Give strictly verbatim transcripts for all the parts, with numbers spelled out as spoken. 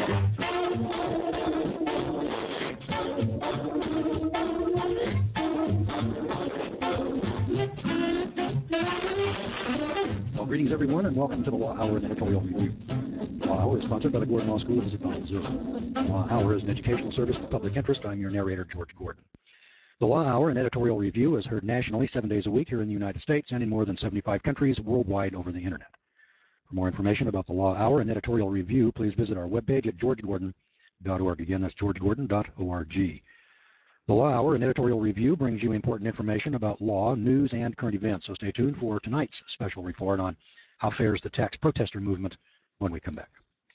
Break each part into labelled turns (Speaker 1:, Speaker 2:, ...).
Speaker 1: Well, greetings everyone, and welcome to the Law Hour and Editorial Review. The Law Hour is sponsored by the Gordon Law School of Issaquah, Missouri. The Law Hour is an educational service of the public interest. I'm your narrator, George Gordon. The Law Hour and Editorial Review is heard nationally seven days a week here in the United States and in more than seventy-five countries worldwide over the Internet. For more information about the Law Hour and Editorial Review, please visit our webpage at george gordon dot org. Again, that's george gordon dot org. The Law Hour and Editorial Review brings you important information about law, news, and current events, so stay tuned for tonight's special report on how fares the tax protester movement when we come back.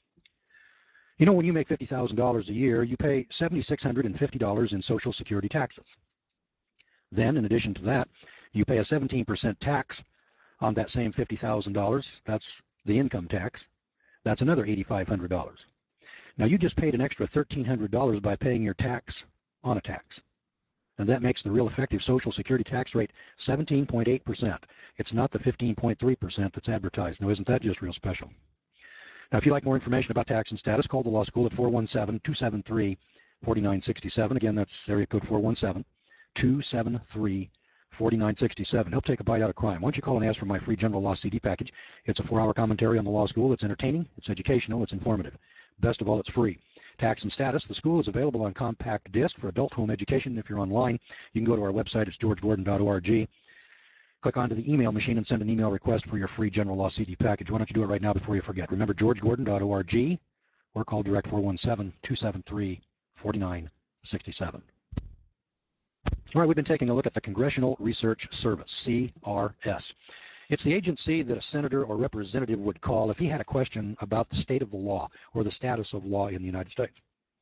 Speaker 1: You know, when you make fifty thousand dollars a year, you pay seven thousand six hundred fifty dollars in Social Security taxes. Then, in addition to that, you pay a seventeen percent tax on that same fifty thousand dollars. That's the income tax. That's another eight thousand five hundred dollars. Now, you just paid an extra one thousand three hundred dollars by paying your tax on a tax. And that makes the real effective Social Security tax rate seventeen point eight percent. It's not the fifteen point three percent that's advertised. Now, isn't that just real special? Now, if you'd like more information about tax and status, call the law school at four one seven, two seven three, four nine six seven. Again, that's area code four one seven, two seven three, four nine six seven. Help take a bite out of crime. Why don't you call and ask for my free general law C D package? It's a four-hour commentary on the law school. It's entertaining, it's educational, it's informative. Best of all, it's free. Tax and status. The school is available on compact disc for adult home education. If you're online, you can go to our website. It's george gordon dot org. Click onto the email machine and send an email request for your free general law C D package. Why don't you do it right now before you forget? Remember, george gordon dot org or call direct four one seven, two seven three, four nine six seven. All right, we've been taking a look at the Congressional Research Service, C R S. It's the agency that a senator or representative would call if he had a question about the state of the law or the status of law in the United States.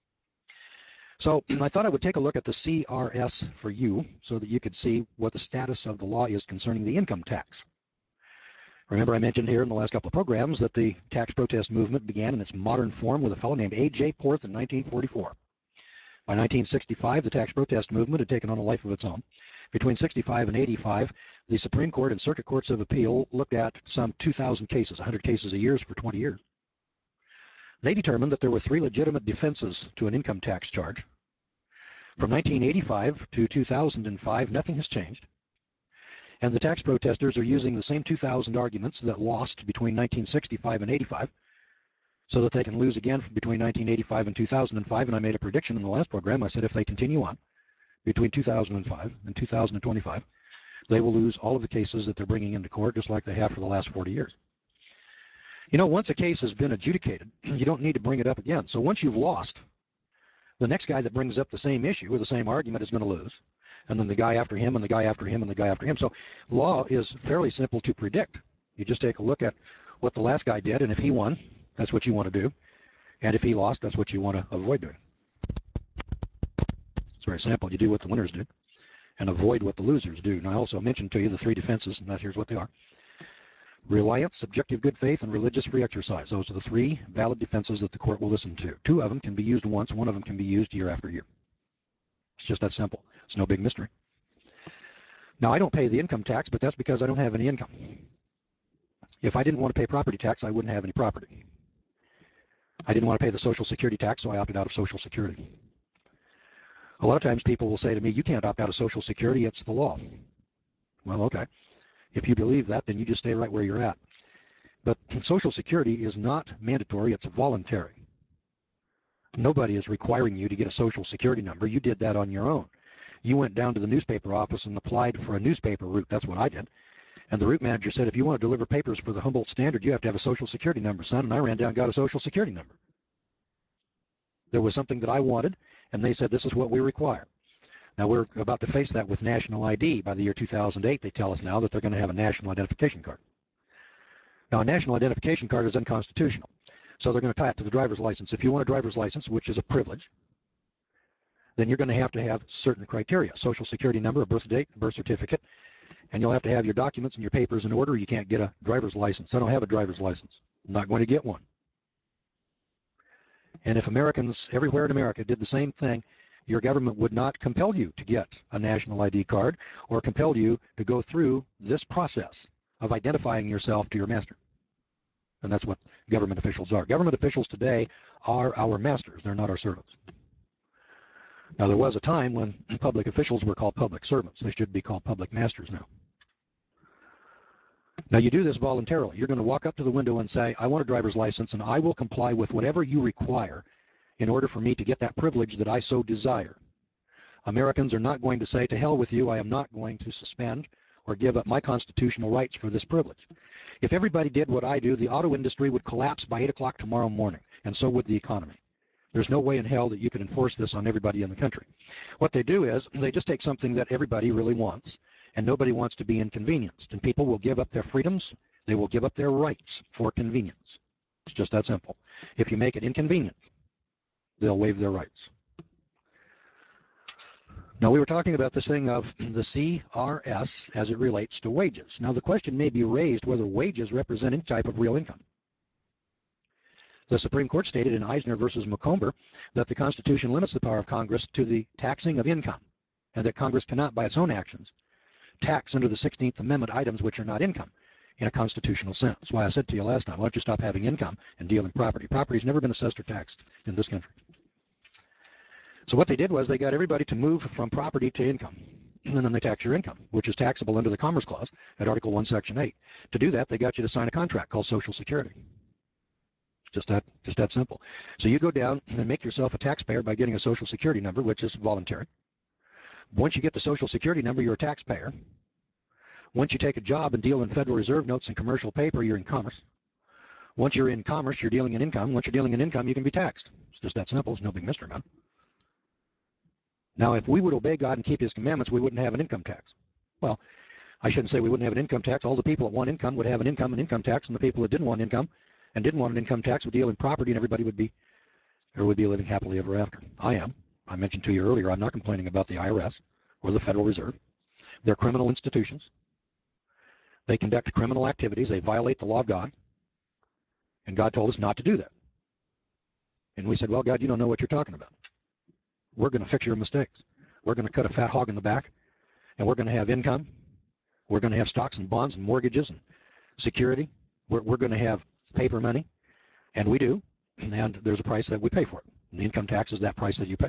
Speaker 1: So I thought I would take a look at the C R S for you so that you could see what the status of the law is concerning the income tax. Remember, I mentioned here in the last couple of programs that the tax protest movement began in its modern form with a fellow named A J Porth in nineteen forty-four. By nineteen sixty-five, the tax protest movement had taken on a life of its own. Between sixty-five and eighty-five, the Supreme Court and Circuit Courts of Appeal looked at some two thousand cases, one hundred cases a year for twenty years. They determined that there were three legitimate defenses to an income tax charge. From nineteen eighty-five to two thousand five, nothing has changed. And the tax protesters are using the same two thousand arguments that lost between nineteen sixty-five and eighty-five, so that they can lose again between nineteen eighty-five and two thousand five. And I made a prediction in the last program. I said if they continue on between two thousand five and two thousand twenty-five, they will lose all of the cases that they're bringing into court, just like they have for the last forty years. You know, once a case has been adjudicated, you don't need to bring it up again. So once you've lost, the next guy that brings up the same issue or the same argument is going to lose. And then the guy after him and the guy after him and the guy after him. So law is fairly simple to predict. You just take a look at what the last guy did, and if he won, that's what you want to do. And if he lost, that's what you want to avoid doing. It's very simple. You do what the winners do and avoid what the losers do. And I also mentioned to you the three defenses, and that here's what they are. Reliance, subjective good faith, and religious free exercise. Those are the three valid defenses that the court will listen to. Two of them can be used once. One of them can be used year after year. It's just that simple. It's no big mystery. Now, I don't pay the income tax, but that's because I don't have any income. If I didn't want to pay property tax, I wouldn't have any property. I didn't want to pay the Social Security tax, so I opted out of Social Security. A lot of times people will say to me, you can't opt out of Social Security, it's the law. Well, okay. If you believe that, then you just stay right where you're at. But Social Security is not mandatory, it's voluntary. Nobody is requiring you to get a Social Security number. You did that on your own. You went down to the newspaper office and applied for a newspaper route. That's what I did. And the route manager said, if you want to deliver papers for the Humboldt Standard, you have to have a Social Security number, son. And I ran down and got a Social Security number. There was something that I wanted, and they said, this is what we require. Now, we're about to face that with national I D. By the year two thousand eight, they tell us now that they're going to have a national identification card. Now, a national identification card is unconstitutional, so they're going to tie it to the driver's license. If you want a driver's license, which is a privilege, then you're going to have to have certain criteria, Social Security number, a birth date, birth certificate, and you'll have to have your documents and your papers in order. You can't get a driver's license. I don't have a driver's license. I'm not going to get one. And if Americans everywhere in America did the same thing, your government would not compel you to get a national I D card or compel you to go through this process of identifying yourself to your master. And that's what government officials are. Government officials today are our masters. They're not our servants. Now, there was a time when public officials were called public servants. They should be called public masters now. Now, you do this voluntarily. You're going to walk up to the window and say, I want a driver's license, and I will comply with whatever you require in order for me to get that privilege that I so desire. Americans are not going to say, to hell with you, I am not going to suspend or give up my constitutional rights for this privilege. If everybody did what I do, the auto industry would collapse by eight o'clock tomorrow morning, and so would the economy. There's no way in hell that you can enforce this on everybody in the country. What they do is they just take something that everybody really wants, and nobody wants to be inconvenienced, and people will give up their freedoms, they will give up their rights for convenience. It's just that simple. If you make it inconvenient, they'll waive their rights. Now, we were talking about this thing of the C R S as it relates to wages. Now, the question may be raised whether wages represent any type of real income. The Supreme Court stated in Eisner versus Macomber that the Constitution limits the power of Congress to the taxing of income, and that Congress cannot, by its own actions, tax under the sixteenth Amendment items which are not income in a constitutional sense. That's why I said to you last time, why don't you stop having income and deal in property? Property's never been assessed or taxed in this country. So what they did was they got everybody to move from property to income, and then they tax your income, which is taxable under the Commerce Clause at Article one, Section eight. To do that, they got you to sign a contract called Social Security. Just that, just that simple. So you go down and make yourself a taxpayer by getting a Social Security number, which is voluntary. Once you get the Social Security number, you're a taxpayer. Once you take a job and deal in Federal Reserve notes and commercial paper, you're in commerce. Once you're in commerce, you're dealing in income. Once you're dealing in income, you can be taxed. It's just that simple. It's no big mystery, man. Now, if we would obey God and keep His commandments, we wouldn't have an income tax. Well, I shouldn't say we wouldn't have an income tax. All the people that want income would have an income and income tax, and the people that didn't want income and didn't want an income tax would deal in property, and everybody would be, or would be living happily ever after. I am. I mentioned to you earlier, I'm not complaining about the I R S or the Federal Reserve. They're criminal institutions. They conduct criminal activities. They violate the law of God. And God told us not to do that. And we said, well, God, you don't know what you're talking about. We're going to fix your mistakes. We're going to cut a fat hog in the back, and we're going to have income. We're going to have stocks and bonds and mortgages and security. We're, we're going to have paper money, and we do, and there's a price that we pay for it. And the income tax is that price that you pay.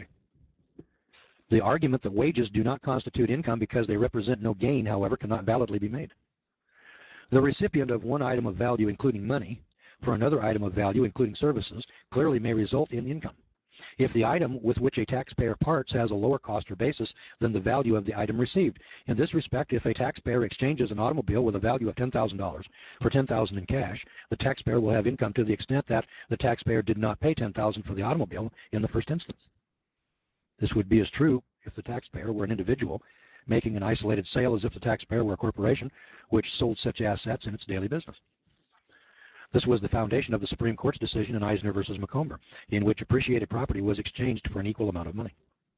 Speaker 1: The argument that wages do not constitute income because they represent no gain, however, cannot validly be made. The recipient of one item of value, including money, for another item of value, including services, clearly may result in income. If the item with which a taxpayer parts has a lower cost or basis than the value of the item received. In this respect, if a taxpayer exchanges an automobile with a value of ten thousand dollars for ten thousand dollars in cash, the taxpayer will have income to the extent that the taxpayer did not pay ten thousand dollars for the automobile in the first instance. This would be as true if the taxpayer were an individual making an isolated sale as if the taxpayer were a corporation which sold such assets in its daily business. This was the foundation of the Supreme Court's decision in Eisner versus Macomber, in which appreciated property was exchanged for an equal amount of money.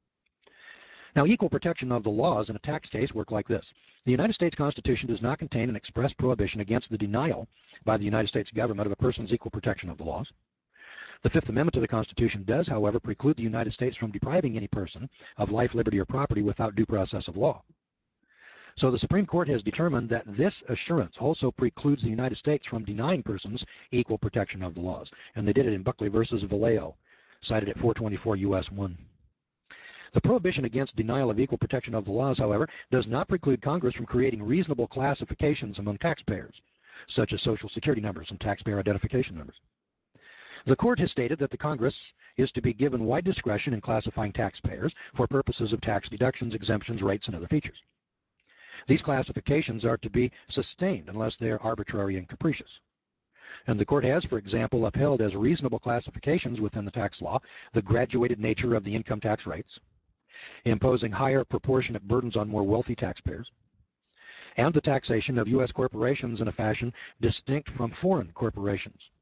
Speaker 1: Now, equal protection of the laws in a tax case work like this. The United States Constitution does not contain an express prohibition against the denial by the United States government of a person's equal protection of the laws. The Fifth Amendment to the Constitution does, however, preclude the United States from depriving any person of life, liberty, or property without due process of law. So the Supreme Court has determined that this assurance also precludes the United States from denying persons equal protection of the laws. And they did it in Buckley versus Vallejo, cited at four twenty-four U S one. The prohibition against denial of equal protection of the laws, however, does not preclude Congress from creating reasonable classifications among taxpayers, such as Social Security numbers and taxpayer identification numbers. The Court has stated that the Congress is to be given wide discretion in classifying taxpayers for purposes of tax deductions, exemptions, rates, and other features. These classifications are to be sustained unless they are arbitrary and capricious. And the Court has, for example, upheld as reasonable classifications within the tax law the graduated nature of the income tax rates, imposing higher proportionate burdens on more wealthy taxpayers, and the taxation of U S corporations in a fashion distinct from foreign corporations.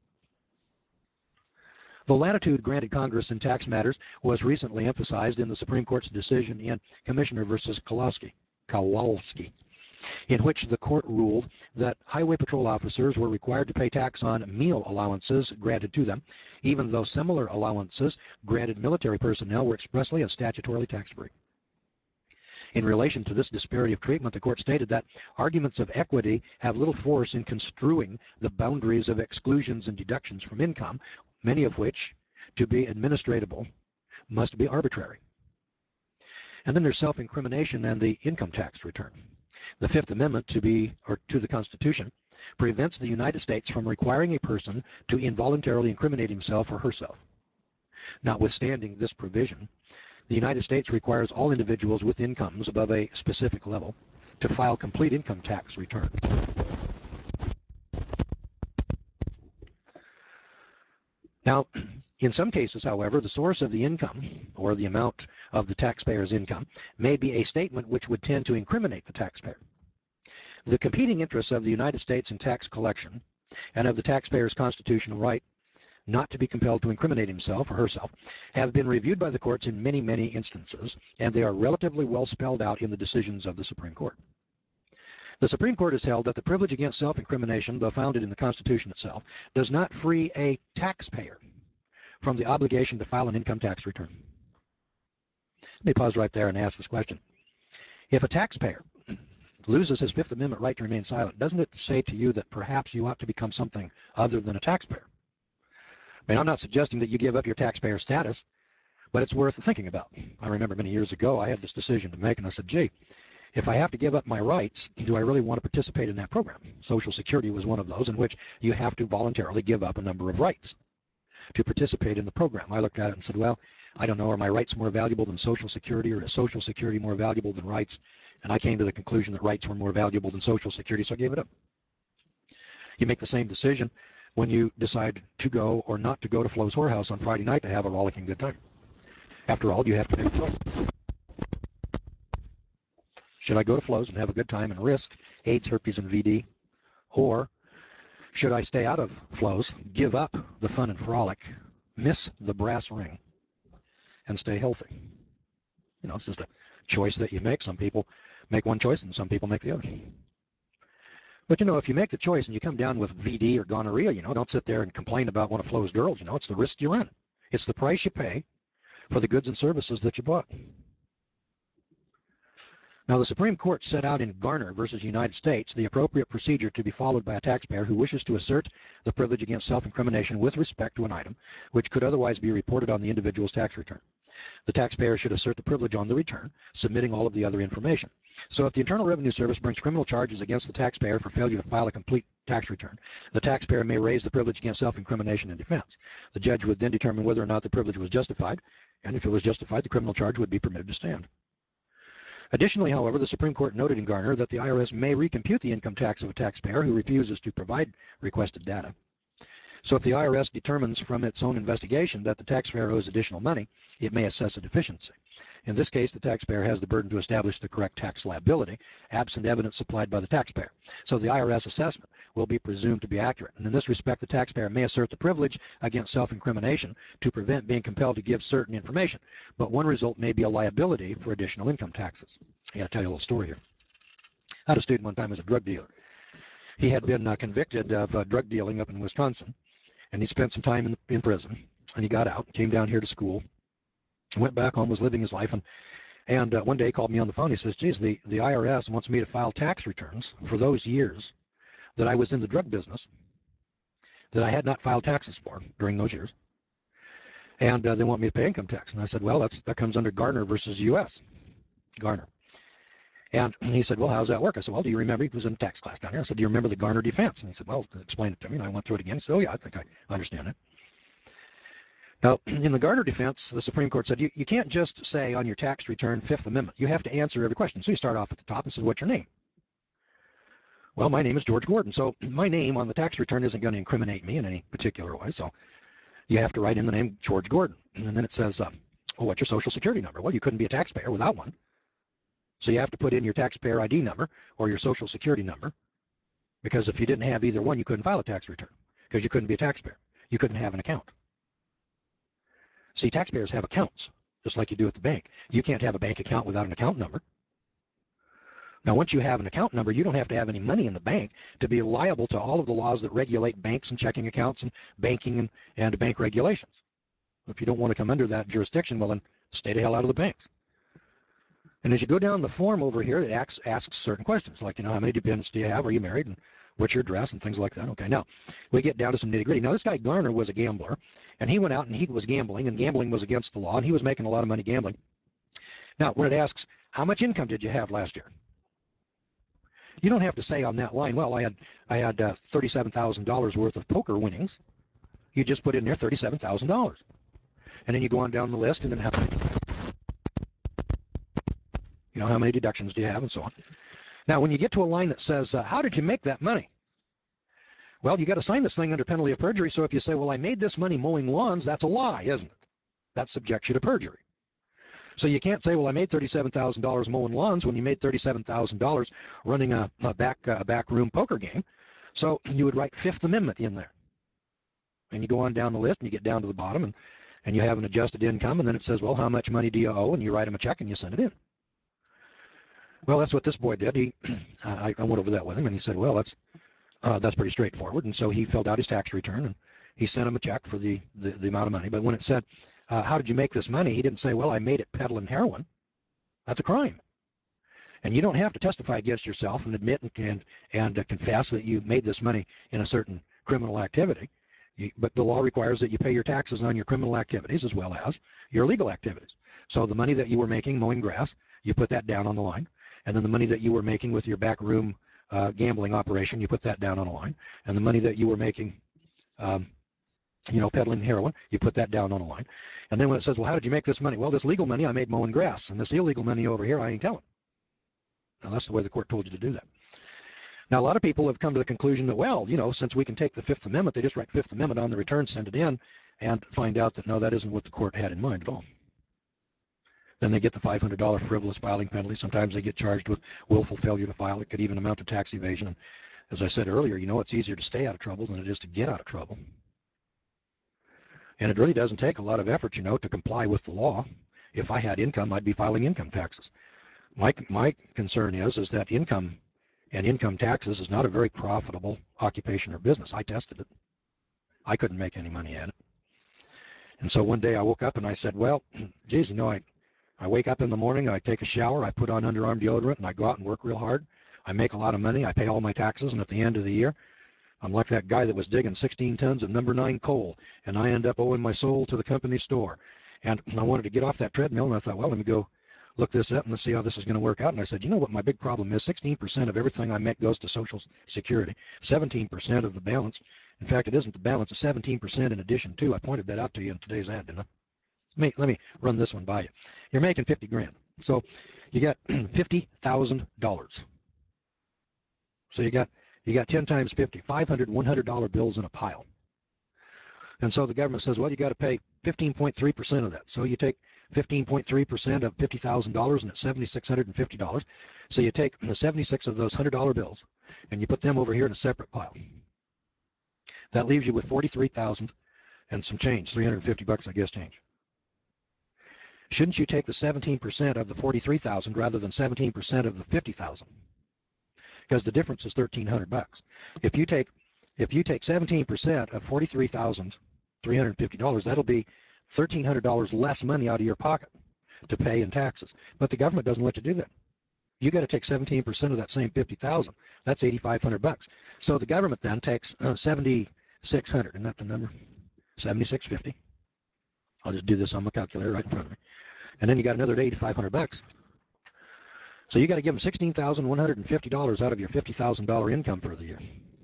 Speaker 1: The latitude granted Congress in tax matters was recently emphasized in the Supreme Court's decision in Commissioner versus Kowalski. Kowalski, in which the court ruled that highway patrol officers were required to pay tax on meal allowances granted to them, even though similar allowances granted military personnel were expressly and statutorily tax-free. In relation to this disparity of treatment, the court stated that arguments of equity have little force in construing the boundaries of exclusions and deductions from income, many of which, to be administratable, must be arbitrary. And then there's self-incrimination and the income tax return. The Fifth Amendment to be or to the Constitution prevents the United States from requiring a person to involuntarily incriminate himself or herself. Notwithstanding this provision, the United States requires all individuals with incomes above a specific level to file complete income tax returns. Now, in some cases, however, the source of the income, or the amount of the taxpayer's income, may be a statement which would tend to incriminate the taxpayer. The competing interests of the United States in tax collection and of the taxpayer's constitutional right not to be compelled to incriminate himself or herself have been reviewed by the courts in many, many instances, and they are relatively well spelled out in the decisions of the Supreme Court. The Supreme Court has held that the privilege against self-incrimination, though founded in the Constitution itself, does not free a taxpayer from the obligation to file an income tax return. Let me pause right there and ask this question. If a taxpayer loses his Fifth Amendment right to remain silent, doesn't it say to you that perhaps you ought to become something other than a taxpayer? I mean, I'm not suggesting that you give up your taxpayer status, but it's worth thinking about. I remember many years ago I had this decision to make, and I said, gee, if I have to give up my rights, do I really want to participate in that program? Social Security was one of those in which you have to voluntarily give up a number of rights to participate in the program. I looked at it and said, well, I don't know, are my rights more valuable than Social Security, or is Social Security more valuable than rights? And I came to the conclusion that rights were more valuable than Social Security, so I gave it up. You make the same decision when you decide to go or not to go to Flo's Whorehouse on Friday night to have a rollicking good time. After all, you have to make a choice. Should I go to Flo's and have a good time and risk AIDS, herpes, and V D? Or should I stay out of Flo's, give up the fun and frolic, miss the brass ring, and stay healthy? You know, it's just a choice that you make. Some people make one choice and some people make the other. But, you know, if you make the choice and you come down with V D or gonorrhea, you know, don't sit there and complain about one of Flo's girls. You know, it's the risk you run. It's the price you pay for the goods and services that you bought. Now, the Supreme Court set out in Garner versus United States the appropriate procedure to be followed by a taxpayer who wishes to assert the privilege against self-incrimination with respect to an item which could otherwise be reported on the individual's tax return. The taxpayer should assert the privilege on the return, submitting all of the other information. So if the Internal Revenue Service brings criminal charges against the taxpayer for failure to file a complete tax return, the taxpayer may raise the privilege against self-incrimination in defense. The judge would then determine whether or not the privilege was justified, and if it was justified, the criminal charge would be permitted to stand. Additionally, however, the Supreme Court noted in Garner that the I R S may recompute the income tax of a taxpayer who refuses to provide requested data. So if the I R S determines from its own investigation that the taxpayer owes additional money, it may assess a deficiency. In this case, the taxpayer has the burden to establish the correct tax liability, absent evidence supplied by the taxpayer. So the I R S assessment will be presumed to be accurate. And in this respect, the taxpayer may assert the privilege against self-incrimination to prevent being compelled to give certain information. But one result may be a liability for additional income taxes. I got to tell you a little story here. I had a student one time as a drug dealer. He had been uh, convicted of uh, drug dealing up in Wisconsin, and he spent some time in, in prison, and he got out, came down here to school, went back home, was living his life, and and uh, one day he called me on the phone. He says, geez, the, the I R S wants me to file tax returns for those years that I was in the drug business that I had not filed taxes for during those years, and uh, they want me to pay income tax. And I said, well, that's that comes under Garner versus U S Garner. And he said, well, how does that work? I said, well, do you remember? He was in tax class down here. I said, do you remember the Garner defense? And he said, well, explain it to me. And I went through it again. He said, oh, yeah, I think I understand it. Now, in the Garner defense, the Supreme Court said, you, you can't just say on your tax return, Fifth Amendment. You have to answer every question. So you start off at the top and say, what's your name? Well, my name is George Gordon. So my name on the tax return isn't going to incriminate me in any particular way. So you have to write in the name George Gordon. And then it says, uh, oh, what's your Social Security number? Well, you couldn't be a taxpayer without one. So you have to put in your taxpayer I D number or your Social Security number, because if you didn't have either one, you couldn't file a tax return because you couldn't be a taxpayer. You couldn't have an account. See, taxpayers have accounts, just like you do at the bank. You can't have a bank account without an account number. Now, once you have an account number, you don't have to have any money in the bank to be liable to all of the laws that regulate banks and checking accounts and banking and, and bank regulations. If you don't want to come under that jurisdiction, well, then stay the hell out of the banks. And as you go down the form over here, it asks, asks certain questions, like, you know, how many dependents do you have? Are you married? And what's your address? And things like that. Okay, now we get down to some nitty gritty. Now, this guy Garner was a gambler, and he went out and he was gambling, and gambling was against the law, and he was making a lot of money gambling. Now, when it asks, how much income did you have last year? You don't have to say on that line, well, I had, I had uh, thirty-seven thousand dollars worth of poker winnings. You just put in there thirty-seven thousand dollars. And then you go on down the list, and then how many, you know, how many deductions do you have, and so on. Now, when you get to a line that says, uh, how did you make that money? Well, you got to sign this thing under penalty of perjury. So if you say, well, I made this money mowing lawns, that's a lie, isn't it? That subjects you to perjury. So you can't say, well, I made thirty-seven thousand dollars mowing lawns when you made thirty-seven thousand dollars running a, a back a back room poker game. So you would write Fifth Amendment in there. And you go on down the list and you get down to the bottom and, and you have an adjusted income, and then it says, well, how much money do you owe? And you write them a check and you send it in. Well, that's what this boy did. He, I, I went over that with him, and he said, well, that's uh, that's pretty straightforward. And so he filled out his tax return, and he sent him a check for the, the, the amount of money. But when it said, uh, how did you make this money? He didn't say, well, I made it peddling heroin. That's a crime. And you don't have to testify against yourself and admit and, and, and uh, confess that you made this money in a certain criminal activity. You, but the law requires that you pay your taxes on your criminal activities as well as your legal activities. So the money that you were making mowing grass, you put that down on the line. And then the money that you were making with your backroom uh, gambling operation, you put that down on a line. And the money that you were making, um, you know, peddling heroin, you put that down on a line. And then when it says, well, how did you make this money? Well, this legal money I made mowing grass, and this illegal money over here I ain't telling. Now, that's the way the court told you to do that. Now, a lot of people have come to the conclusion that, well, you know, since we can take the Fifth Amendment, they just write Fifth Amendment on the return, send it in, and find out that, no, that isn't what the court had in mind at all. Then they get the five hundred dollars frivolous filing penalty. Sometimes they get charged with willful failure to file. It could even amount to tax evasion. And as I said earlier, you know, it's easier to stay out of trouble than it is to get out of trouble. And it really doesn't take a lot of effort, you know, to comply with the law. If I had income, I'd be filing income taxes. My, my concern is, is that income and income taxes is not a very profitable occupation or business. I tested it. I couldn't make any money at it. And so one day I woke up and I said, well, geez, you know, I, I wake up in the morning, I take a shower, I put on underarm deodorant, and I go out and work real hard. I make a lot of money, I pay all my taxes, and at the end of the year, I'm like that guy that was digging sixteen tons of number nine coal, and I end up owing my soul to the company store. And I wanted to get off that treadmill, and I thought, well, let me go look this up and let's see how this is going to work out. And I said, you know what my big problem is? sixteen percent of everything I make goes to Social Security, seventeen percent of the balance. In fact, it isn't the balance, it's seventeen percent in addition to. I pointed that out to you in today's ad, didn't I? Let me, let me run this one by you. You're making fifty grand. So you got fifty thousand dollars. So you got, you got ten times fifty, five hundred one hundred dollar bills in a pile. And so the government says, well, you got to pay fifteen point three percent of that. So you take fifteen point three percent of fifty thousand dollars, and it's seven thousand six hundred fifty dollars. So you take seventy-six of those one hundred dollar bills, and you put them over here in a separate pile. That leaves you with forty-three thousand and some change, three hundred fifty bucks, I guess, change. Shouldn't you take the seventeen percent of the forty-three thousand rather than seventeen percent of the fifty thousand? Because the difference is thirteen hundred bucks. If you take if you take seventeen percent of forty-three thousand three hundred fifty dollars, that'll be thirteen hundred dollars less money out of your pocket to pay in taxes. But the government doesn't let you do that. You got to take seventeen percent of that same fifty thousand. That's eighty-five hundred bucks. So the government then takes uh, seventy-six hundred. Isn't that the number? seventy-six fifty. I'll just do this on my calculator right in front of me. And then you got another eighty-five hundred bucks. So you got to give them sixteen thousand one hundred fifty dollars out of your fifty thousand dollar income for the year.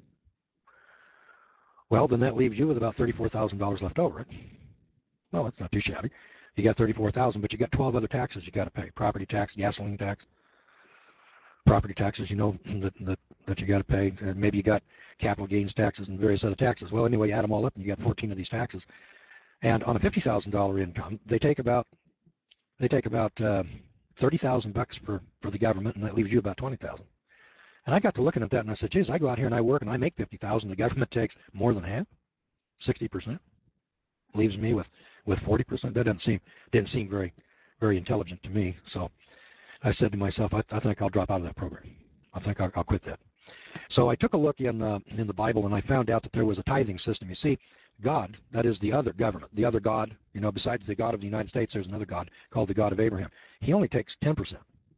Speaker 1: Well, then that leaves you with about thirty-four thousand dollars left over, right? Well, that's not too shabby. You got thirty-four thousand dollars, but you got twelve other taxes you got to pay. Property tax, gasoline tax, property taxes, you know, that, that, that you got to pay. Uh, maybe you got capital gains taxes and various other taxes. Well, anyway, you add them all up and you got fourteen of these taxes. And on a fifty thousand dollar income, they take about they take about uh, thirty thousand bucks for, for the government, and that leaves you about twenty thousand. And I got to looking at that and I said, geez, I go out here and I work and I make fifty thousand. The government takes more than half, sixty percent. Leaves me with, with forty percent. That doesn't seem didn't seem very very intelligent to me. So I said to myself, I, I think I'll drop out of that program. I think I'll, I'll quit that. So I took a look in uh, in the Bible and I found out that there was a tithing system. You see, God, that is the other government, the other God, you know, besides the God of the United States, there's another God called the God of Abraham. He only takes ten percent.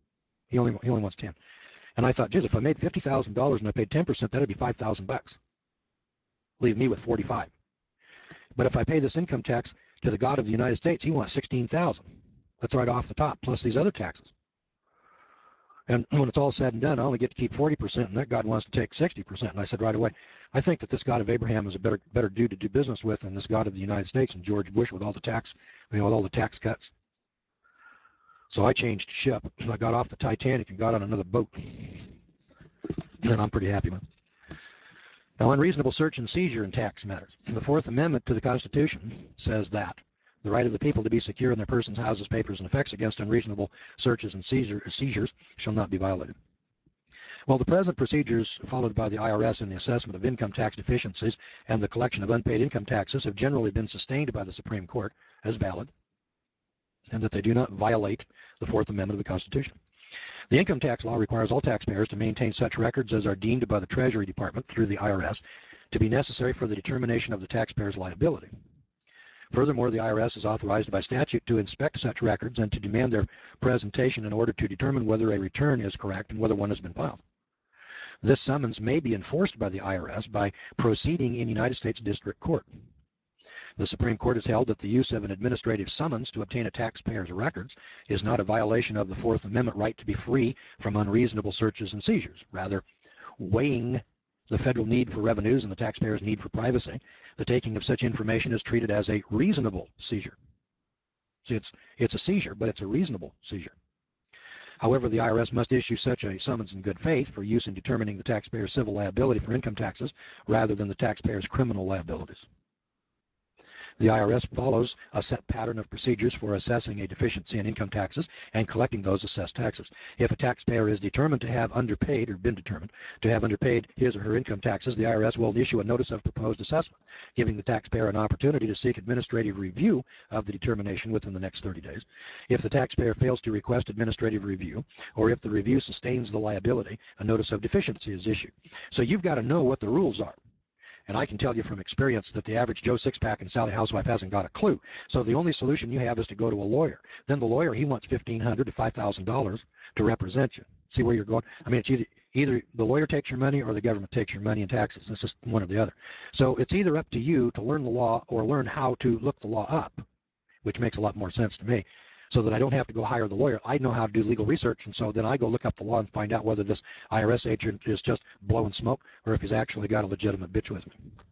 Speaker 1: He only he only wants ten. And I thought, geez, if I made fifty thousand dollars and I paid ten percent, that'd be five thousand bucks. Leave me with forty-five. But if I pay this income tax to the God of the United States, he wants sixteen thousand. That's right off the top, plus these other taxes. And when it's all said and done, I only get to keep forty percent, and that God wants to take sixty percent. And I said right away, I think that this God of Abraham is a better better dude to do business with than this God of the United States and George Bush with all the tax, you know, with all the tax cuts. So I changed ship. I got off the Titanic and got on another boat. And I'm pretty happy with it. Now, unreasonable search and seizure in tax matters. The Fourth Amendment to the Constitution says that the right of the people to be secure in their persons, houses, papers, and effects against unreasonable searches and seizure, seizures shall not be violated. Well, the present procedures followed by the I R S in the assessment of income tax deficiencies and the collection of unpaid income taxes have generally been sustained by the Supreme Court as valid, and that they do not violate the Fourth Amendment of the Constitution. The income tax law requires all taxpayers to maintain such records as are deemed by the Treasury Department through the I R S to be necessary for the determination of the taxpayer's liability. Furthermore, the I R S is authorized by statute to inspect such records and to demand their presentation in order to determine whether a return is correct and whether one has been filed. This summons may be enforced by the I R S by proceeding in United States District Court. The Supreme Court has held that the use of an administrative summons to obtain a taxpayer's records is not a violation of the Fourth Amendment right to be free from unreasonable searches and seizures. Rather, weighing the federal need for revenues and the taxpayer's need for privacy, the taking of such information is treated as a reasonable seizure. See, it's, it's a seizure, but it's a reasonable seizure. However, the I R S must issue such a summons in good faith for use in determining the taxpayer's civil liability for income taxes rather than the taxpayer's criminal liabilities. The I R S follows a set pattern of procedures for assessing a deficiency in income taxes and collecting those assessed taxes. If a taxpayer is determined to have underpaid or been determined to have underpaid his or her income taxes, the I R S will issue a notice of proposed assessment, giving the taxpayer an opportunity to seek administrative review of the determination within the next thirty days. If the taxpayer fails to request administrative review, or if the review sustains the liability, a notice of deficiency is issued. So you've got to know what the rules are. And I can tell you from experience that the average Joe Sixpack and Sally Housewife hasn't got a clue. So the only solution you have is to go to a lawyer. Then the lawyer, he wants fifteen hundred dollars to five thousand dollars to represent you. See where you're going? I mean, it's either, either the lawyer takes your money or the government takes your money in taxes. It's just one or the other. So it's either up to you to learn the law or learn how to look the law up, which makes a lot more sense to me, so that I don't have to go hire the lawyer. I know how to do legal research, and so then I go look up the law and find out whether this I R S agent is just blowing smoke or if he's actually got a legitimate bitch with me.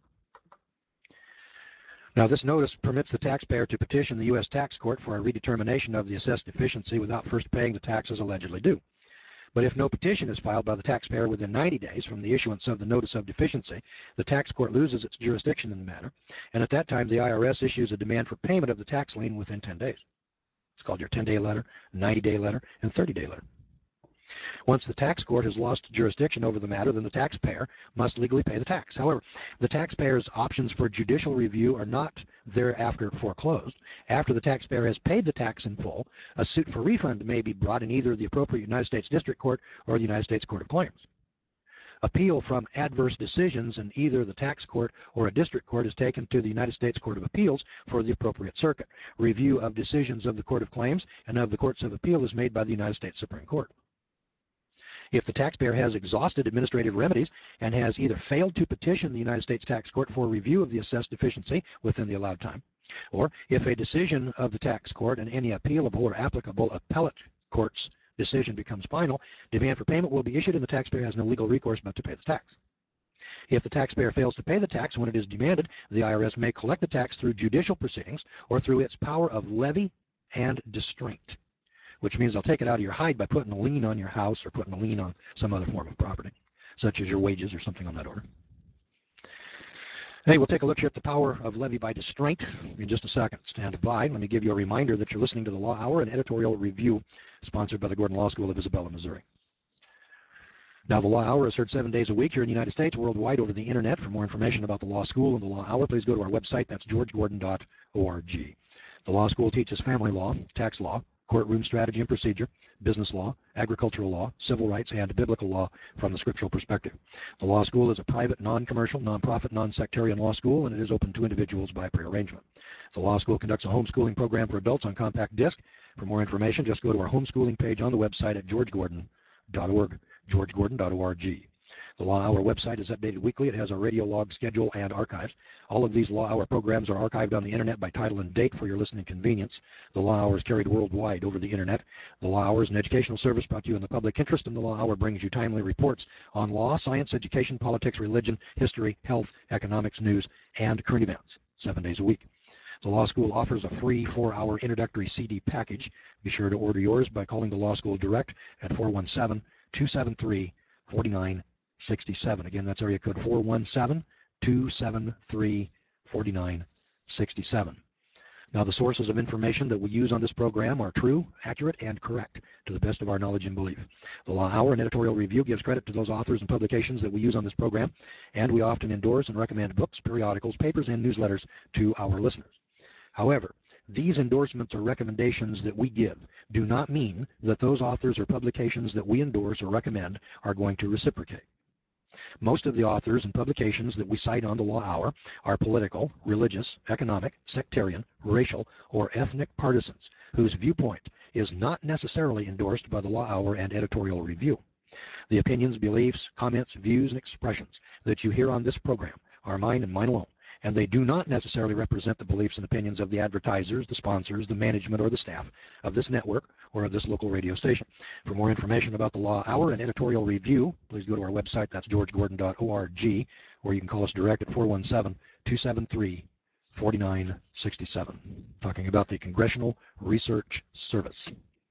Speaker 1: Now, this notice permits the taxpayer to petition the U S Tax Court for a redetermination of the assessed deficiency without first paying the taxes allegedly due. But if no petition is filed by the taxpayer within ninety days from the issuance of the notice of deficiency, the tax court loses its jurisdiction in the matter, and at that time the I R S issues a demand for payment of the tax lien within ten days. It's called your ten-day letter, ninety-day letter, and thirty-day letter. Once the tax court has lost jurisdiction over the matter, then the taxpayer must legally pay the tax. However, the taxpayer's options for judicial review are not thereafter foreclosed. After the taxpayer has paid the tax in full, a suit for refund may be brought in either the appropriate United States District Court or the United States Court of Claims. Appeal from adverse decisions in either the tax court or a district court is taken to the United States Court of Appeals for the appropriate circuit. Review of decisions of the Court of Claims and of the Courts of Appeal is made by the United States Supreme Court. If the taxpayer has exhausted administrative remedies and has either failed to petition the United States Tax Court for review of the assessed deficiency within the allowed time, or if a decision of the tax court and any appealable or applicable appellate court's decision becomes final, demand for payment will be issued and the taxpayer has no legal recourse but to pay the tax. If the taxpayer fails to pay the tax when it is demanded, the I R S may collect the tax through judicial proceedings or through its power of levy and distraint, which means they'll take it out of your hide by putting a lien on your house or putting a lien on some other form of property, such as your wages or something on that order. Hey, we'll take a look here at the power of levy by distraint in just a second. Stand by. Let me give you a reminder that you're listening to the Law Hour, an editorial review sponsored by the Gordon Law School of Isabella, Missouri. Now, the Law Hour is heard seven days a week here in the United States, worldwide over the internet. For more information about the Law School and the Law Hour, please go to our website. That's george gordon dot org. The Law School teaches family law, tax law, courtroom strategy and procedure, business law, agricultural law, civil rights, and biblical law from the scriptural perspective. The law school is a private, non-commercial, non-profit, non-sectarian law school, and it is open to individuals by prearrangement. The law school conducts a homeschooling program for adults on compact disc. For more information, just go to our homeschooling page on the website at george gordon dot org, george gordon dot org. The Law Hour website is updated weekly. It has a radio log schedule and archives. All of these Law Hour programs are archived on the internet by title and date for your listening convenience. The Law Hour is carried worldwide over the internet. The Law Hour is an educational service brought to you in the public interest, and the Law Hour brings you timely reports on law, science, education, politics, religion, history, health, economics, news, and current events, seven days a week. The Law School offers a free four-hour introductory C D package. Be sure to order yours by calling the Law School direct at four one seven, two seven three, four nine six seven. Again, that's area code four one seven, two seven three, four nine six seven. Now, the sources of information that we use on this program are true, accurate, and correct to the best of our knowledge and belief. The Law Hour and editorial review gives credit to those authors and publications that we use on this program, and we often endorse and recommend books, periodicals, papers, and newsletters to our listeners. However, these endorsements or recommendations that we give do not mean that those authors or publications that we endorse or recommend are going to reciprocate. Most of the authors and publications that we cite on the Law Hour are political, religious, economic, sectarian, racial, or ethnic partisans whose viewpoint is not necessarily endorsed by the Law Hour and editorial review. The opinions, beliefs, comments, views, and expressions that you hear on this program are mine and mine alone, and they do not necessarily represent the beliefs and opinions of the advertisers, the sponsors, the management, or the staff of this network or of this local radio station. For more information about the Law Hour and editorial review, please go to our website, that's george gordon dot org, or you can call us direct at four one seven, two seven three, four nine six seven, talking about the Congressional Research Service.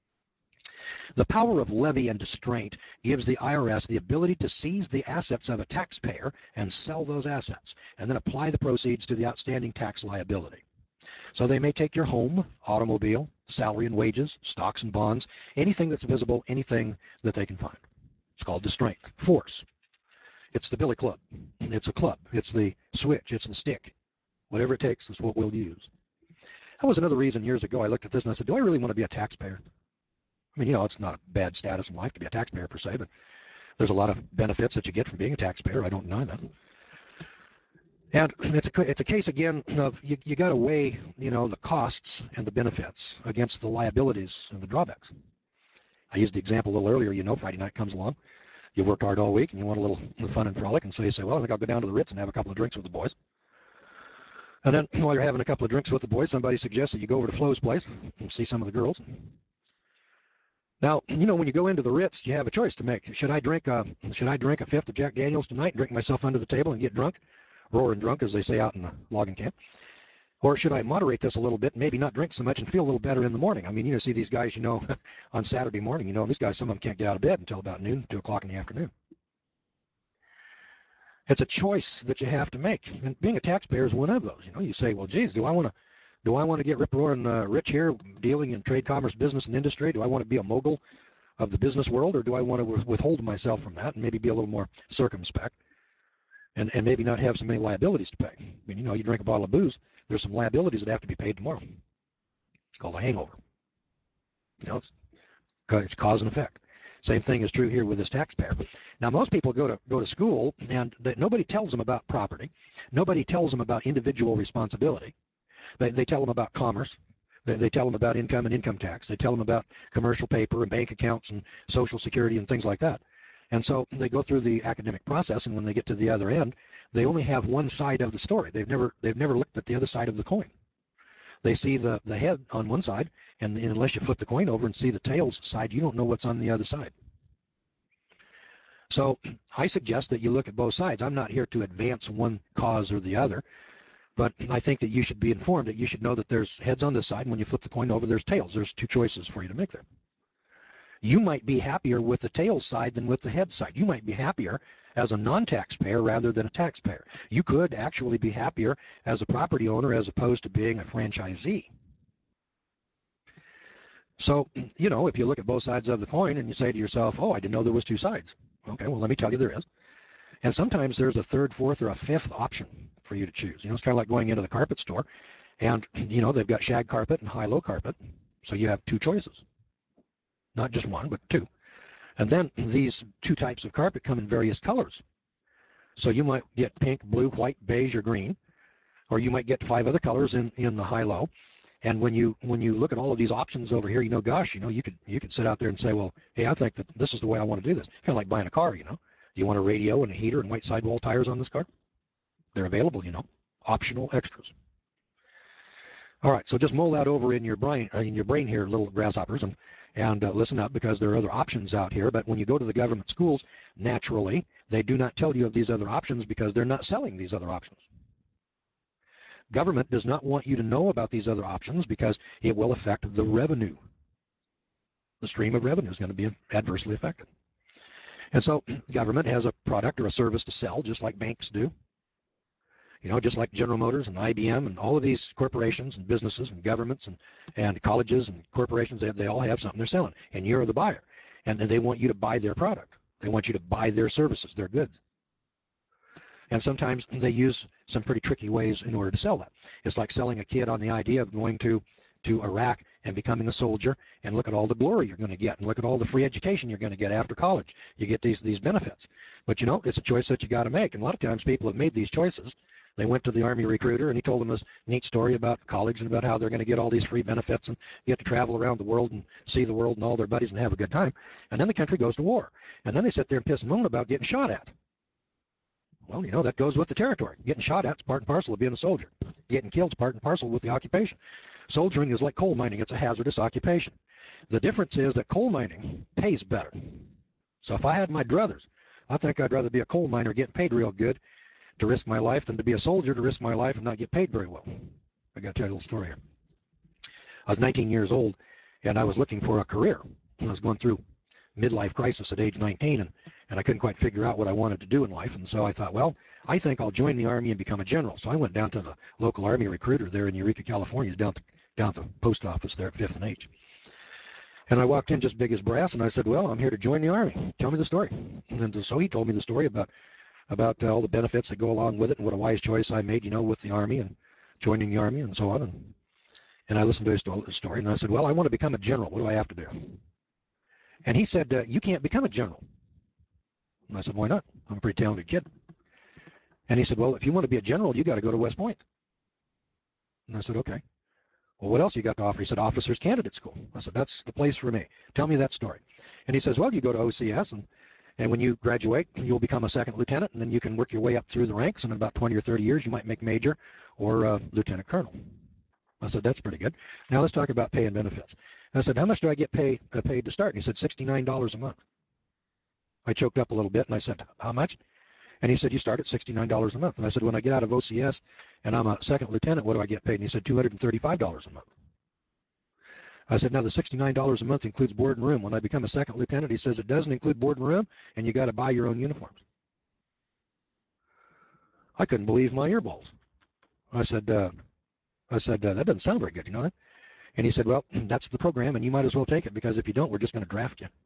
Speaker 1: The power of levy and distraint gives the I R S the ability to seize the assets of a taxpayer and sell those assets, and then apply the proceeds to the outstanding tax liability. So they may take your home, automobile, salary and wages, stocks and bonds, anything that's visible, anything that they can find. It's called distraint. Force. It's the billy club. It's a club. It's the switch. It's the stick. Whatever it takes is what we'll use. That was another reason years ago I looked at this and I said, do I really want to be a taxpayer? I mean, you know, it's not a bad status in life to be a taxpayer per se, but there's a lot of benefits that you get from being a taxpayer. I don't deny that. And it's a, it's a case, again, of you, you got to weigh, you know, the costs and the benefits against the liabilities and the drawbacks. I used the example a little earlier, you know, Friday night comes along. You've worked hard all week and you want a little fun and frolic, and so you say, well, I think I'll go down to the Ritz and have a couple of drinks with the boys. And then while you're having a couple of drinks with the boys, somebody suggests that you go over to Flo's place and see some of the girls. Now, you know, when you go into the Ritz, you have a choice to make. Should I drink a, should I drink a fifth of Jack Daniels tonight and drink myself under the table and get drunk, roaring drunk, as they say out in the logging camp? Or should I moderate this a little bit and maybe not drink so much and feel a little better in the morning? I mean, you know, see these guys, you know, on Saturday morning, you know, these guys, some of them can't get out of bed until about noon, two o'clock in the afternoon. It's a choice that you have to make. And being a taxpayer is one of those. You know, you say, well, geez, do I want to Do I want to get rip-roaring uh, rich here, dealing in trade, commerce, business, and industry? Do I want to be a mogul of the business world, or do I want to withhold myself from that and maybe be a little more circumspect and, and maybe not have so many liabilities to pay? I mean, you know, you drink a bottle of booze, there's some liabilities that have to be paid tomorrow. It's called a hangover. You know, it's, it's cause and effect. Same thing is true here with this taxpayer. Now, most people go to go to school, and they, nobody tells them about property. Nobody tells them about individual responsibility. They, they tell them about commerce. They, they tell them about income and income tax. They tell them about commercial paper and bank accounts and Social Security and things like that. And so they go through the academic process, and when they get to the other end, they only have one side of the story. They've never they've never looked at the other side of the coin. They see the, the head on one side, and, and unless you flip the coin over and see the tails side, you don't know what's on the other side. So I suggest that you look at both sides. I'm not here to advance one cause or the other. But I think that you should be informed, that you should know that there's heads on this side, and when you flip the coin over, there's tails. There's two choices for you to make there. You might be happier with the tails side than with the head side. You might be happier as a non-taxpayer rather than a taxpayer. You could actually be happier as a property owner as opposed to being a franchisee. So, you know, if you look at both sides of the coin and you say to yourself, oh, I didn't know there was two sides. Okay, well, let me tell you there is. And sometimes there's a third, fourth, or a fifth option for you to choose. You know, it's kind of like going into the carpet store, and, you know, they've got shag carpet and high-low carpet. So you have two choices. Not just one, but two. And then these two types of carpet come in various colors. So you might get pink, blue, white, beige, or green, or you might get five other colors in, in the high-low. And when you when you look at all of these options over here, you know, gosh, you know, you could you could sit out there and say, well, hey, I think that this is the way I want to do this. Kind of like buying a car, you know. You want a radio and a heater and white sidewall tires on this car? They're available, you know, optional extras. All right, so just mull that over in your brain, in your brain here, little grasshoppers, and and uh, listen up, because there are other options out here. But when you go to the government schools, naturally, they do not tell you of these other options because they're not selling these other options. Government does not want you to know about these other options because it will affect the revenue. The stream of revenue is going to be adversely affected. And so government has a product or a service to sell, just like banks do. You know, just like General Motors and I B M and all of these corporations and businesses and governments and, and colleges and corporations, they, they all have something they're selling, and you're the buyer. And, and they want you to buy their product. They want you to buy their services, their goods. And sometimes they use some pretty tricky ways in order to sell that. It's like selling a kid on the idea of going to, to Iraq and becoming a soldier, and look at all the glory you're going to get, and look at all the free education you're going to get after college. You get these, these benefits. But, you know, it's a choice that you got to make. And a lot of times people have made these choices. They went to the Army recruiter, and he told them this neat story about college and about how they're going to get all these free benefits and get to travel around the world and see the world and all their buddies and have a good time. And then the country goes to war. And then they sit there and piss and moan about getting shot at. Well, you know, that goes with the territory. Getting shot at is part and parcel of being a soldier. Getting killed is part and parcel with the occupation. Soldiering is like coal mining. It's a hazardous occupation. The difference is that coal mining pays better. So if I had my druthers, I think I'd rather be a coal miner getting paid real good to risk my life than to be a soldier to risk my life and not get paid very well. I got to tell you a little story here. I was nineteen years old, and I was looking for a career. I was going through midlife crisis at age nineteen, and, and I couldn't quite figure out what I wanted to do in life. And so I thought, well, I think I'll join the Army and become a general. So I went down to the local Army recruiter there in Eureka, California, down, to, down at the post office there at fifth and H. And I walked in just big as brass, and I said, well, I'm here to join the Army. Tell me the story. And so he told me the story about about uh, all the benefits that go along with it, and what a wise choice I made, you know, with the Army and joining the Army and so on. And, and I listened to his story, and I said, well, I want to become a general. What do I have to do? And he said, uh, you can't become a general. And I said, why not? I'm a pretty talented kid. And he said, well, if you want to be a general, you got to go to West Point. And I said, okay. Well, what else you got to offer? He said, Officers Candidate School. I said, that's the place for me. Tell me that story. And he says, well, you go to O C S, and And when you graduate, you'll become a second lieutenant, and then you can work your way up through the ranks. And in about twenty or thirty years, you might make major or uh, lieutenant colonel. I said, that's pretty good. Now let's talk about pay and benefits. And I said, how much do I get pay, uh, paid to start? And he said, sixty-nine dollars a month. I choked up a little bit, and I said, how much? And he said, you start at sixty-nine dollars a month. And I said, when I get out of O C S and I'm a second lieutenant, what do I get paid? And he said, two hundred thirty-five dollars a month. I said, now the sixty-nine dollars a month includes board and room. When I become a second lieutenant, he says it doesn't include board and room, and you got to buy your own uniforms. I couldn't believe my earballs. I said, uh, I said, uh, that doesn't sound very good, you know that? And he said, well, that's the program, and you might as well take it, because if you don't, we're just going to draft you.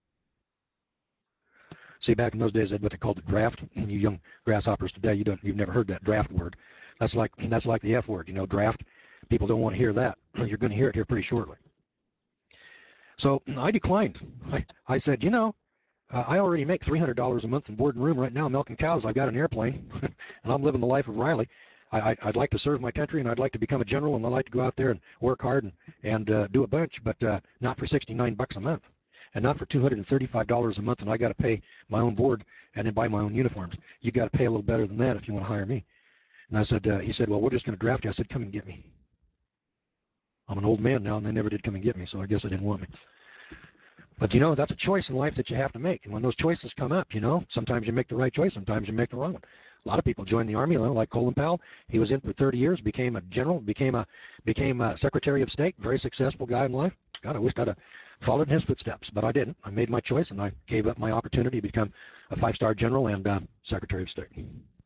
Speaker 1: See, back in those days, they had what they called the draft. And you young grasshoppers today, you don't, you've never heard that draft word. That's like that's like the F word, you know, draft. People don't want to hear that. You're going to hear it here pretty shortly. So I declined. I, I said, you know, uh, I already make three hundred dollars a month in board and room right now milking cows. I've got an airplane, and I'm living the life of Riley. I, I, I'd like to serve my country, and I'd like to become a general, and I'd like to go out there and work hard and, and uh, do a bunch, but uh, not for sixty-nine bucks a month, and not for two hundred thirty-five dollars a month, and I got to pay my own board and then buy my own uniforms. You got to pay a little better than that if you want to hire me. And I said, uh, he said, well, we're just going to draft you. I said, come and get me. I'm an old man now, and they never did come and get me, so I guess they didn't want me. But, you know, that's a choice in life that you have to make. And when those choices come up, you know, sometimes you make the right choice, sometimes you make the wrong one. A lot of people join the Army, you know, like Colin Powell. He was in for thirty years, became a general, became a became a Secretary of State, very successful guy in life. God, I wished I'd have followed in his footsteps, but I didn't. I made my choice, and I gave up my opportunity to become a five-star general and uh, Secretary of State.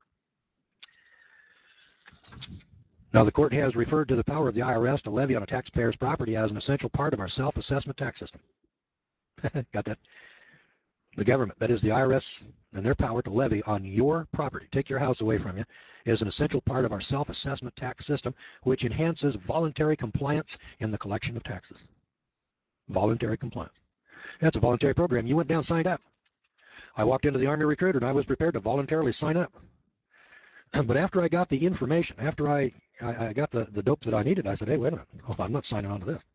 Speaker 1: Now, the court has referred to the power of the I R S to levy on a taxpayer's property as an essential part of our self-assessment tax system. Got that? The government, that is the I R S, and their power to levy on your property, take your house away from you, is an essential part of our self-assessment tax system, which enhances voluntary compliance in the collection of taxes. voluntary compliance. That's a voluntary program. You went down, signed up. I walked into the Army recruiter and I was prepared to voluntarily sign up. But after I got the information, after I, I, I got the, the dope that I needed, I said, hey, wait a minute. Oh, I'm not signing on to this.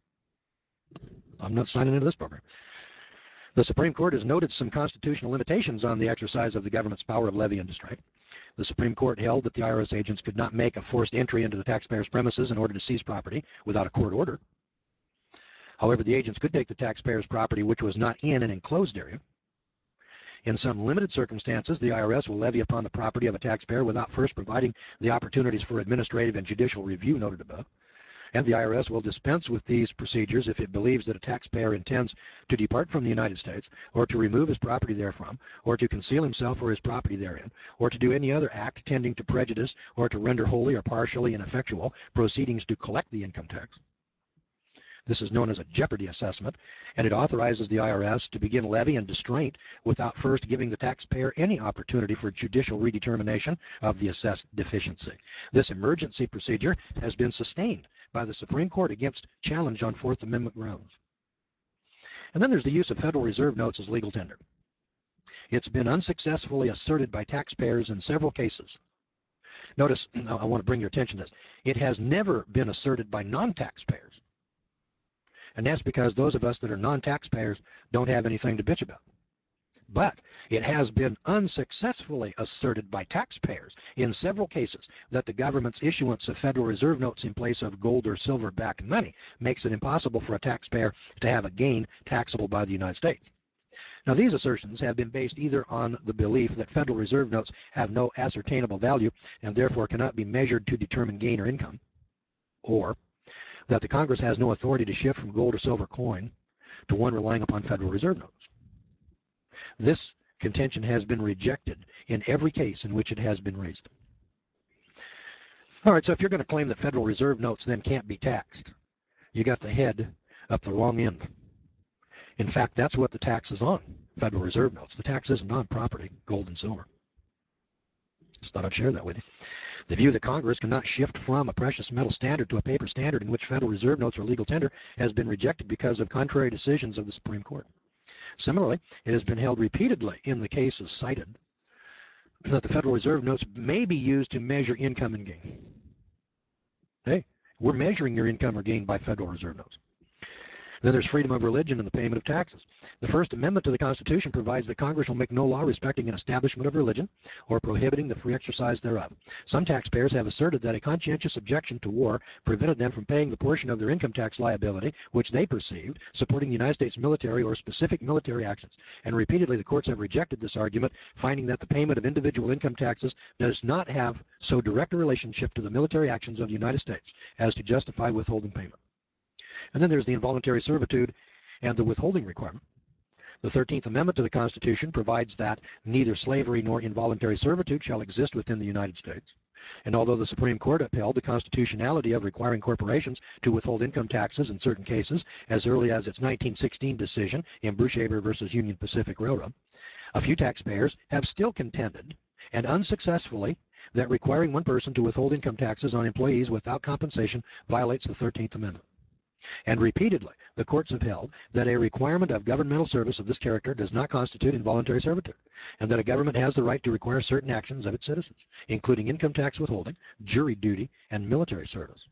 Speaker 1: I'm not signing into this program. The Supreme Court has noted some constitutional limitations on the exercise of the government's power of levy and distract. The Supreme Court held that the I R S agents could not make a forced entry into the taxpayer's premises in order to seize property without a court order. However, the agents could take the taxpayer's property which was not in an enclosed area. In some limited circumstances, the I R S will levy upon the property of a taxpayer without first providing the opportunities for administrative and judicial review noted above. And the I R S will dispense with these procedures if it believes that a taxpayer intends to depart from the United States, or to remove his property therefrom, or to conceal himself or his property therein, or to do any other act tending to prejudice or to render wholly or partially ineffectual proceedings to collect the income tax. This is known as a jeopardy assessment, and it authorizes the I R S to begin levy and distraint without first giving the taxpayer any opportunity for judicial redetermination of the assessed deficiency. This emergency procedure has been sustained by the Supreme Court against challenge on Fourth Amendment grounds. And then there's the use of Federal Reserve notes as legal tender. It's been unsuccessfully asserted by taxpayers in several cases. Notice, I want to bring your attention to this, it has never been asserted by non-taxpayers. And that's because those of us that are non-taxpayers don't have anything to bitch about. But it has been unsuccessfully asserted by taxpayers in several cases that the government's issuance of Federal Reserve notes in place of gold or silver-backed money makes it impossible for a taxpayer to have a gain taxable by the United States. Now, these assertions have been based either on the belief that Federal Reserve notes have no ascertainable value and therefore cannot be measured to determine gain or income, or that the Congress has no authority to shift from gold or silver coin to one relying upon Federal Reserve notes. This contention has been rejected in every case in which it has been raised. All right, so if you're going to claim that Federal Reserve notes then can't be taxed, you got the head up the wrong end. In fact, that's what the tax is on, Federal Reserve notes. The tax isn't on property, gold and silver. Just thought I'd share that with you. The view that Congress cannot shift from a precious metal standard to a paper standard in which Federal Reserve notes are legal tender has been rejected because of contrary decisions of the Supreme Court. Similarly, it has been held repeatedly in the cases cited that the Federal Reserve notes may be used to measure income and gain. Hey, we're measuring your income or gain by Federal Reserve notes. Then there's freedom of religion and the payment of taxes. The First Amendment to the Constitution provides that Congress shall make no law respecting an establishment of religion or prohibiting the free exercise thereof. Some taxpayers have asserted that a conscientious objection to war prevented them from paying the portion of their income tax liability which they perceived supporting the United States military or specific military actions. And repeatedly the courts have rejected this argument, finding that the payment of individual income taxes does not have so direct a relationship to the military actions of the United States as to justify withholding payment. And then there's the involuntary servitude and the withholding requirement. The thirteenth Amendment to the Constitution provides that neither slavery nor involuntary servitude shall exist within the United States. And although the Supreme Court upheld the constitutionality of requiring corporations to withhold income taxes in certain cases as early as its nineteen sixteen decision in Bruchaber versus Union Pacific Railroad, a few taxpayers have still contended, and unsuccessfully, that requiring one person to withhold income taxes on employees without compensation violates the thirteenth Amendment. And repeatedly, the courts have held that a requirement of governmental service of this character does not constitute involuntary servitude, and that a government has the right to require certain actions of its citizens, including income tax withholding, jury duty, and military service.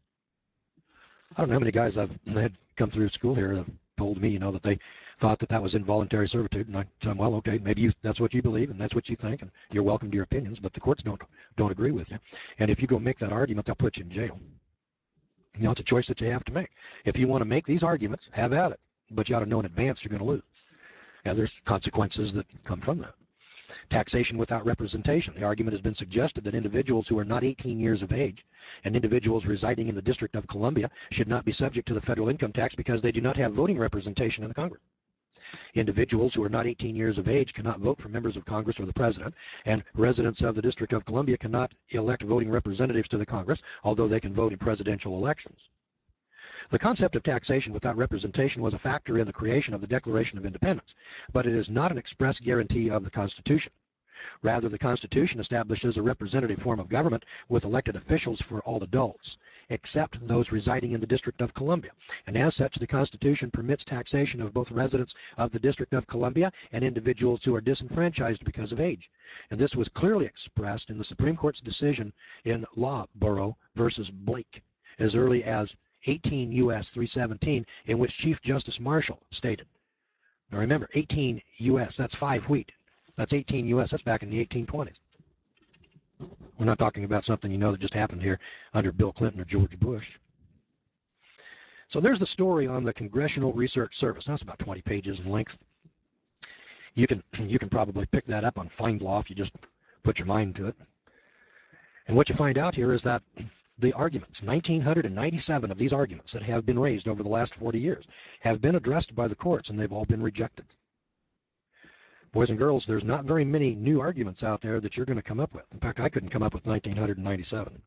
Speaker 1: I don't know how many guys I've had come through school here that have told me, you know, that they thought that that was involuntary servitude, and I said, well, okay, maybe you, that's what you believe, and that's what you think, and you're welcome to your opinions, but the courts don't don't agree with you. And if you go make that argument, they'll put you in jail. You know, it's a choice that you have to make. If you want to make these arguments, have at it. But you ought to know in advance you're going to lose. And there's consequences that come from that. Taxation without representation. The argument has been suggested that individuals who are not eighteen years of age and individuals residing in the District of Columbia should not be subject to the federal income tax because they do not have voting representation in the Congress. Individuals who are not eighteen years of age cannot vote for members of Congress or the President, and residents of the District of Columbia cannot elect voting representatives to the Congress, although they can vote in presidential elections. The concept of taxation without representation was a factor in the creation of the Declaration of Independence, but it is not an express guarantee of the Constitution. Rather, the Constitution establishes a representative form of government with elected officials for all adults, except those residing in the District of Columbia. And as such, the Constitution permits taxation of both residents of the District of Columbia and individuals who are disenfranchised because of age. And this was clearly expressed in the Supreme Court's decision in Lawborough versus Blake as early as eighteen U S three seventeen, in which Chief Justice Marshall stated, now remember, eighteen U S, that's five wheat. That's eighteen U S, that's back in the eighteen twenties. We're not talking about something you know that just happened here under Bill Clinton or George Bush. So there's the story on the Congressional Research Service. That's about twenty pages in length. You can, you can probably pick that up on FindLaw if you just put your mind to it. And what you find out here is that the arguments, one thousand nine hundred ninety-seven of these arguments that have been raised over the last forty years, have been addressed by the courts, and they've all been rejected. Boys and girls, there's not very many new arguments out there that you're going to come up with. In fact, I couldn't come up with one thousand nine hundred ninety-seven.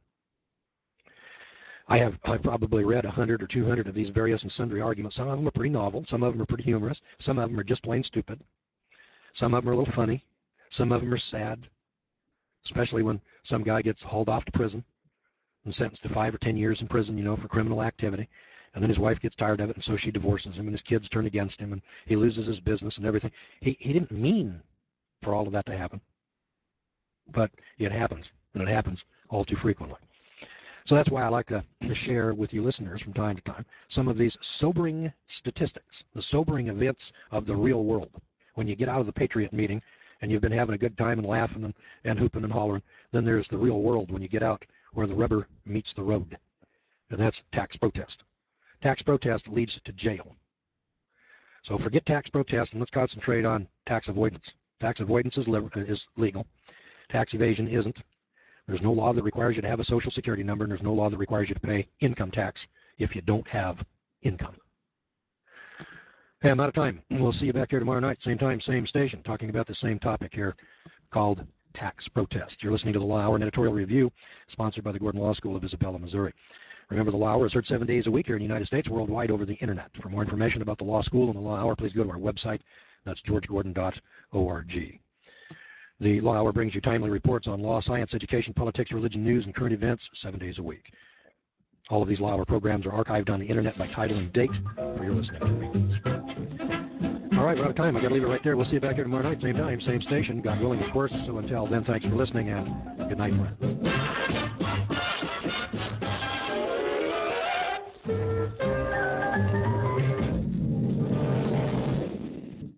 Speaker 1: I have I've probably read one hundred or two hundred of these various and sundry arguments. Some of them are pretty novel. Some of them are pretty humorous. Some of them are just plain stupid. Some of them are a little funny. Some of them are sad, especially when some guy gets hauled off to prison and sentenced to five or ten years in prison, you know, for criminal activity. And then his wife gets tired of it, and so she divorces him, and his kids turn against him, and he loses his business and everything. He, he didn't mean for all of that to happen, but it happens, and it happens all too frequently. So that's why I like to share with you listeners from time to time some of these sobering statistics, the sobering events of the real world. When you get out of the Patriot meeting and you've been having a good time and laughing and, and hooping and hollering, then there's the real world when you get out where the rubber meets the road, and that's tax protest. Tax protest leads to jail. So forget tax protest and let's concentrate on tax avoidance. Tax avoidance is, is legal. Tax evasion isn't. There's no law that requires you to have a social security number, and there's no law that requires you to pay income tax if you don't have income. Hey, I'm out of time. We'll see you back here tomorrow night, same time, same station, talking about the same topic here called tax protest. You're listening to the Law Hour, an editorial review sponsored by the Gordon Law School of Isabella, Missouri. Remember, the Law Hour is heard seven days a week here in the United States, worldwide over the internet. For more information about the Law School and the Law Hour, please go to our website. That's george gordon dot org. The Law Hour brings you timely reports on law, science, education, politics, religion, news, and current events seven days a week. All of these Law Hour programs are archived on the internet by title and date for your listening convenience. All right, we're out of time. I got to leave it right there. We'll see you back here tomorrow night, same time, same station, God willing, of course. So until then, thanks for listening, and good night, friends.